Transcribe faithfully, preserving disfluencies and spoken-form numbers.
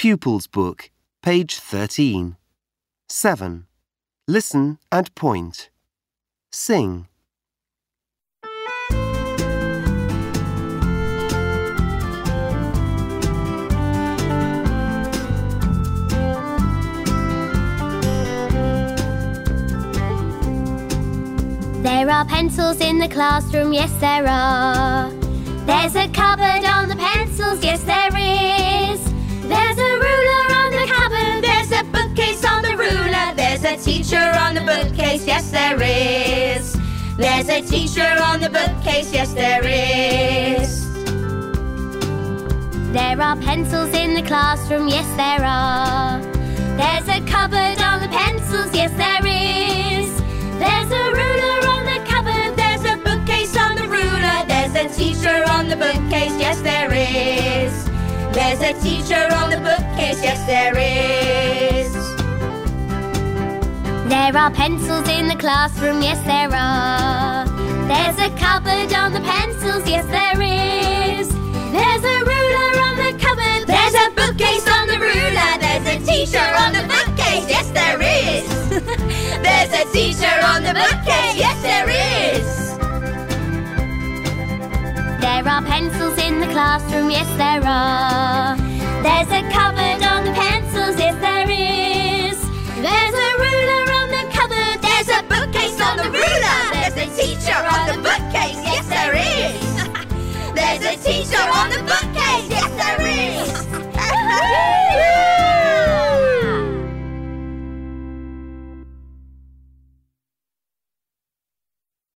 Pupils Book, page thirteen. seven. Listen and point. Sing. There are pencils in the classroom, yes there are. There's a cupboard on the pencils, yes there is. There's a ruler on the cupboard, there's a bookcase on the ruler. There's a teacher on the bookcase, yes there is. There's a teacher on the bookcase, yes there is. There are pencils in the classroom, yes there are. There's a cupboard on the pencils, yes there is. There's a ruler on the cupboard, there's a bookcase on the ruler. There's a teacher on the bookcase, yes there is. There's a teacher on the bookcase, yes there is. There are pencils in the classroom, yes there are. There's a cupboard on the pencils, yes there is. There's a ruler on the cupboard, there's a bookcase on the ruler. There's a teacher on the bookcase, yes there is. There's a teacher on the bookcase, yes there is. There are pencils in the classroom, yes there are. There's a cupboard on the pencils, yes there is. There's a ruler on the cupboard, there's a bookcase on the ruler. There's a teacher on the bookcase, yes